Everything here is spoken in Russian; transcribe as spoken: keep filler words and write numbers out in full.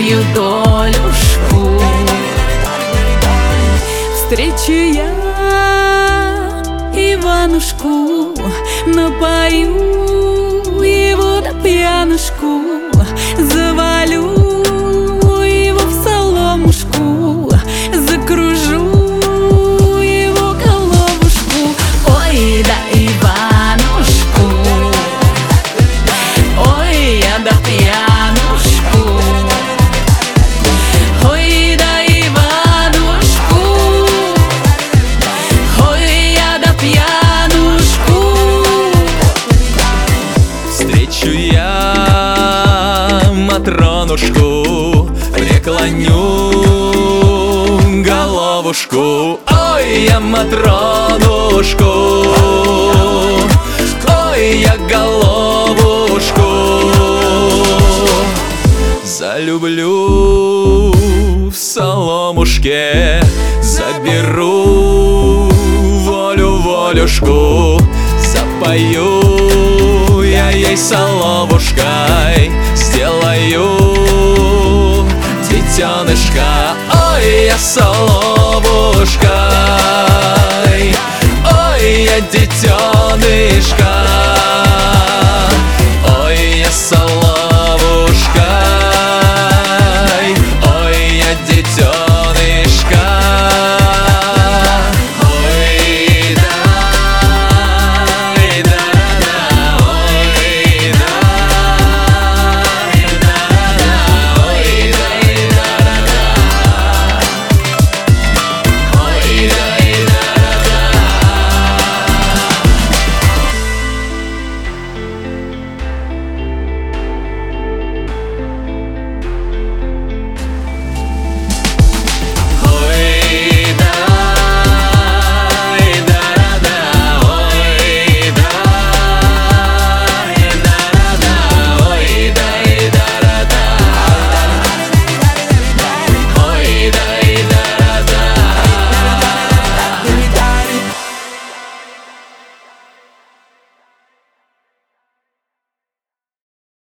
свою долюшку. Встречу я Иванушку, напою его до пьянушку, завалю его в соломушку, закружу его головушку. Ой, да Иванушку, ой, я да пьянушку, ой, да Иванушку, ой, я да пьянушку. Встречу я Матронушку, преклоню головушку. Ой, я Матронушку, ой, я головушку, залюблю в соломушке, заберу волю-волюшку, запою я ей соловушкой, сделаю детенышка. Ой, я соловушкой, ой, я детенышка.